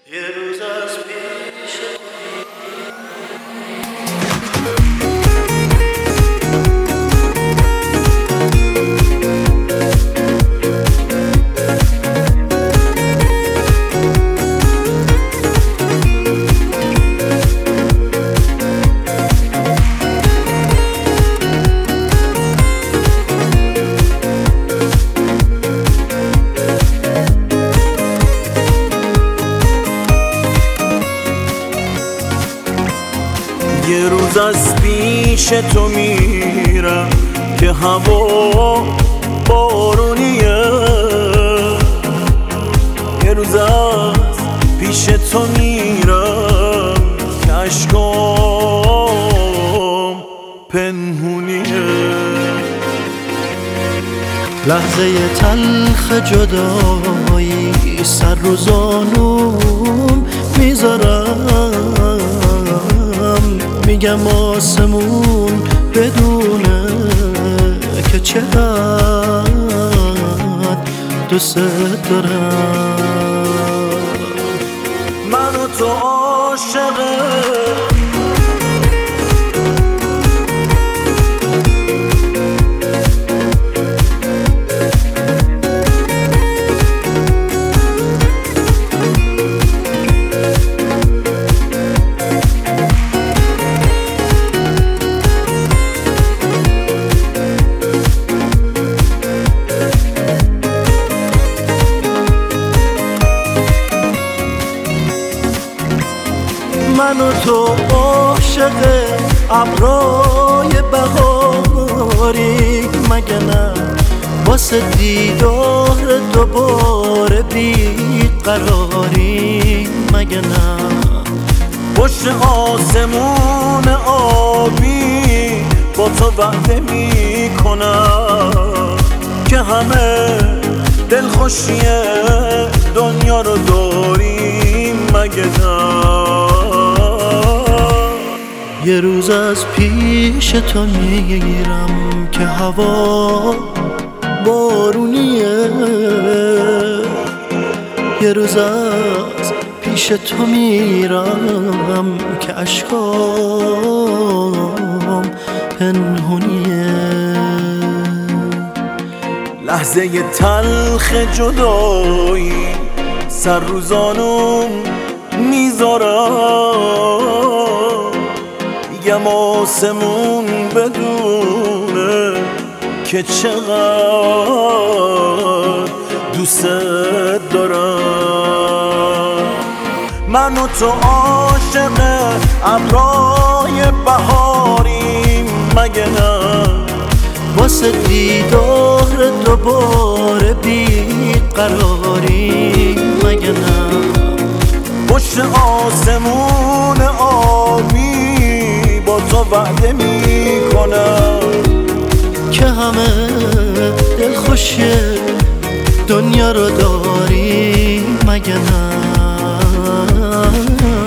یه روز از پیش یه روز از پیش تو میرم که هوا بارونیه، یه روز از پیش تو میرم که اشکام پنهونیه. لحظه تلخ جدایی سر رو زانوم میذارم، میگم آسمون بدونه که چقدر دوست دارم. من و تو عاشقه من و تو عاشق ابرای بهاری، مگه نه واسه دیدار دوباره بیقراری، مگه نه پشت آسمون آبی با تو وعده میکنم که همه دلخوشی دنیا رو داریم، مگه نه یه روز از پیش تو میگیرم که هوا بارونیه، یه روز از پیش تو میرم که اشکام پنهونیه. لحظه تلخ جدایی سر رو زانوم میذارم، میگم آسمون بدونه که چقدر دوست دارم. من و تو عاشق ابرای بهاریم، مگه نه واسه دیدار دوباره بیقراری، مگه نه پشت آسمون آبی با تو وعده میکنم که همه دلخوشی دنیا رو داری، مگه نه